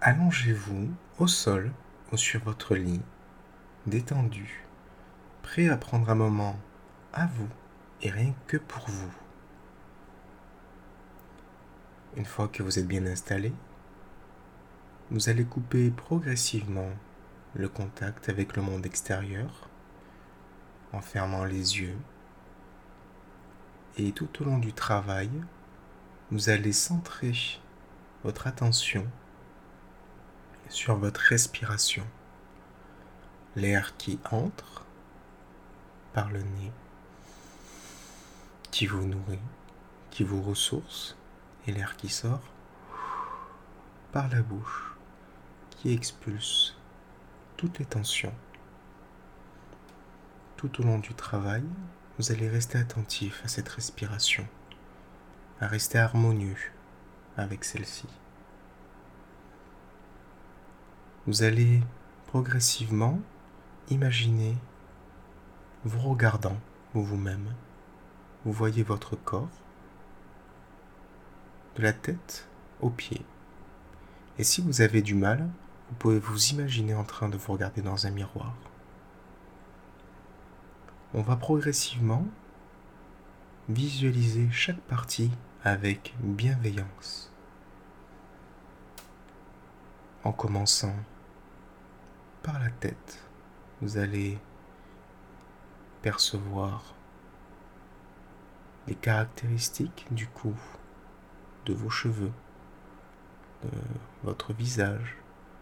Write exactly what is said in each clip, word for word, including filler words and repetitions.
Allongez-vous au sol ou sur votre lit, détendu, prêt à prendre un moment à vous et rien que pour vous. Une fois que vous êtes bien installé, vous allez couper progressivement le contact avec le monde extérieur en fermant les yeux. Et tout au long du travail, vous allez centrer votre attention sur votre respiration. L'air qui entre par le nez, qui vous nourrit, qui vous ressource, et l'air qui sort par la bouche, qui expulse toutes les tensions. Tout au long du travail, vous allez rester attentif à cette respiration, à rester harmonieux avec celle-ci. Vous allez progressivement imaginer vous regardant vous-même. Vous voyez votre corps, de la tête aux pieds. Et si vous avez du mal, vous pouvez vous imaginer en train de vous regarder dans un miroir. On va progressivement visualiser chaque partie avec bienveillance. En commençant par la tête, vous allez percevoir les caractéristiques du cou, de vos cheveux, de votre visage.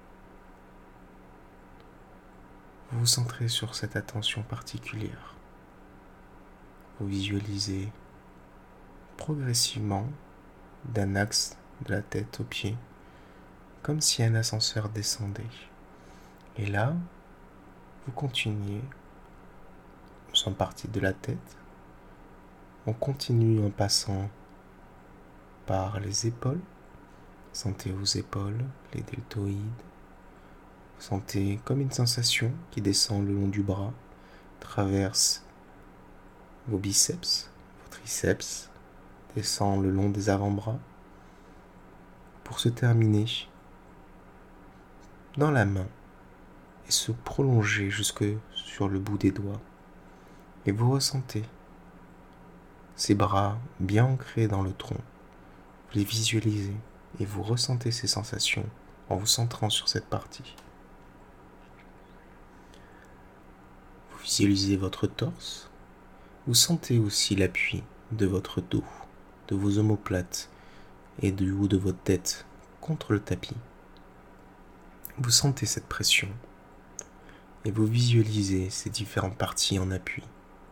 Vous vous centrez sur cette attention particulière. Vous visualisez progressivement d'un axe de la tête aux pieds, comme si un ascenseur descendait. Et là, vous continuez. Nous sommes partis de la tête. On continue en passant par les épaules. Sentez vos épaules, les deltoïdes. Vous sentez comme une sensation qui descend le long du bras, traverse vos biceps, vos triceps, descend le long des avant-bras, pour se terminer dans la main et se prolonger jusque sur le bout des doigts. Et vous ressentez ces bras bien ancrés dans le tronc. Vous les visualisez et vous ressentez ces sensations en vous centrant sur cette partie. Vous visualisez votre torse. Vous sentez aussi l'appui de votre dos, de vos omoplates et du haut de votre tête contre le tapis. Vous sentez cette pression et vous visualisez ces différentes parties en appui.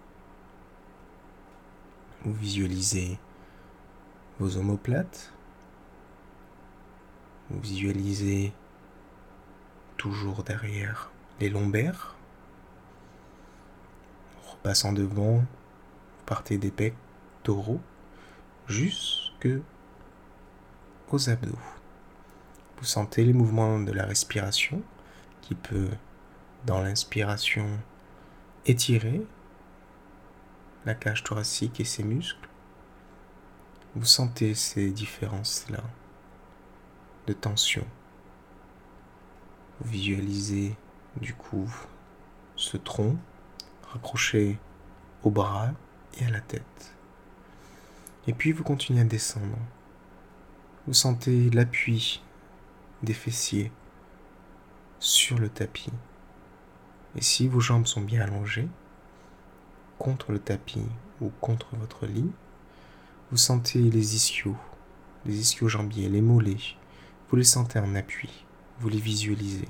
Vous visualisez vos omoplates. Vous visualisez toujours derrière les lombaires. En repassant devant, vous partez des pectoraux jusque aux abdos. Vous sentez les mouvements de la respiration qui peut, dans l'inspiration, étirer la cage thoracique et ses muscles. Vous sentez ces différences-là de tension. Vous visualisez du coup ce tronc raccroché au bras et à la tête. Et puis vous continuez à descendre. Vous sentez l'appui des fessiers sur le tapis. Et si vos jambes sont bien allongées, contre le tapis ou contre votre lit, vous sentez les ischios, les ischio-jambiers, les mollets. Vous les sentez en appui, vous les visualisez.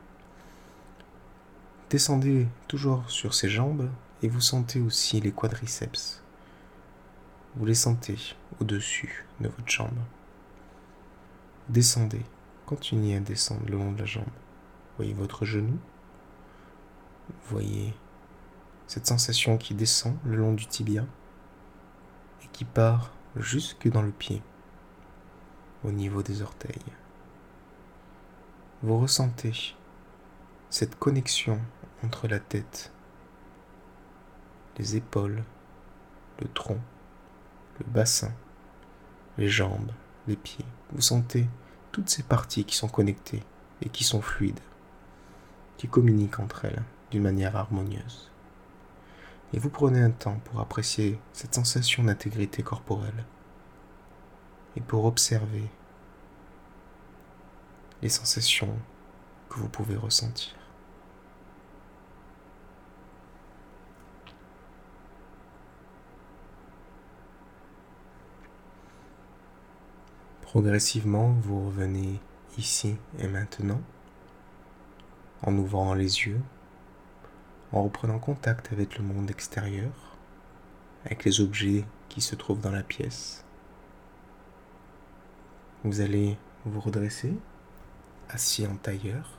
Descendez toujours sur ces jambes et vous sentez aussi les quadriceps. Vous les sentez au-dessus de votre jambe. Descendez, continuez à descendre le long de la jambe. Voyez votre genou. Voyez cette sensation qui descend le long du tibia et qui part jusque dans le pied, au niveau des orteils. Vous ressentez cette connexion entre la tête, les épaules, le tronc, le bassin, les jambes, les pieds. Vous sentez toutes ces parties qui sont connectées et qui sont fluides, qui communiquent entre elles d'une manière harmonieuse. Et vous prenez un temps pour apprécier cette sensation d'intégrité corporelle et pour observer les sensations que vous pouvez ressentir. Progressivement, vous revenez ici et maintenant, en ouvrant les yeux, en reprenant contact avec le monde extérieur, avec les objets qui se trouvent dans la pièce. Vous allez vous redresser, assis en tailleur.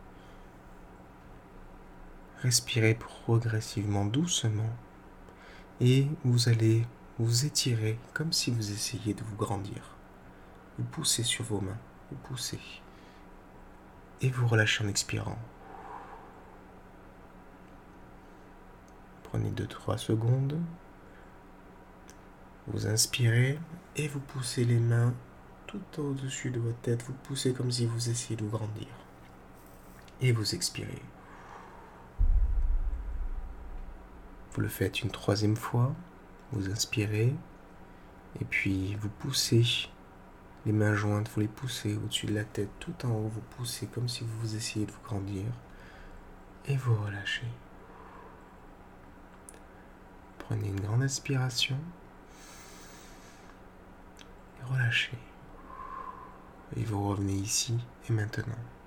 Respirez progressivement doucement et vous allez vous étirer comme si vous essayiez de vous grandir. Vous poussez sur vos mains, vous poussez et vous relâchez en expirant. Prenez deux trois secondes. Vous inspirez et vous poussez les mains tout au-dessus de votre tête. Vous poussez comme si vous essayez de vous grandir. Et vous expirez. Vous le faites une troisième fois. Vous inspirez et puis vous poussez les mains jointes, vous les poussez au-dessus de la tête, tout en haut. Vous poussez comme si vous essayez de vous grandir. Et vous relâchez. Prenez une grande inspiration. Et relâchez. Et vous revenez ici et maintenant.